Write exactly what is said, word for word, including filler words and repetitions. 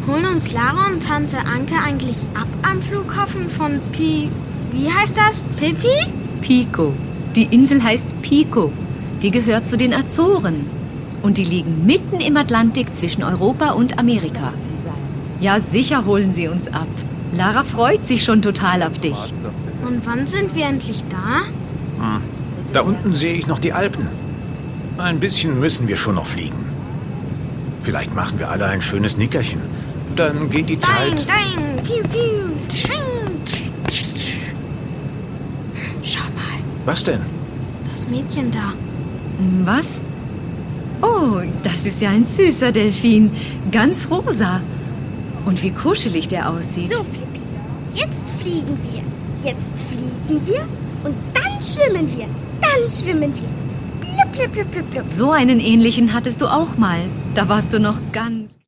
Holen uns Lara und Tante Anke eigentlich ab am Flughafen von Pi... Wie heißt das? Pipi? Pico. Die Insel heißt Pico. Die gehört zu den Azoren. Und die liegen mitten im Atlantik zwischen Europa und Amerika. Ja, sicher holen sie uns ab. Lara freut sich schon total auf dich. Und wann sind wir endlich da? Hm. Da unten sehe ich noch die Alpen. Ein bisschen müssen wir schon noch fliegen. Vielleicht machen wir alle ein schönes Nickerchen. Dann geht die Zeit... Dein, dein, piu, piu, tsching. Schau mal, Was denn? das Mädchen da. Was? Oh, das ist ja ein süßer Delfin. Ganz rosa. Und wie kuschelig der aussieht. So, Pippi, jetzt fliegen wir. Jetzt fliegen wir und dann schwimmen wir. Dann schwimmen wir. Blub, blub, blub, blub, blub. So einen ähnlichen hattest du auch mal. Da warst du noch ganz...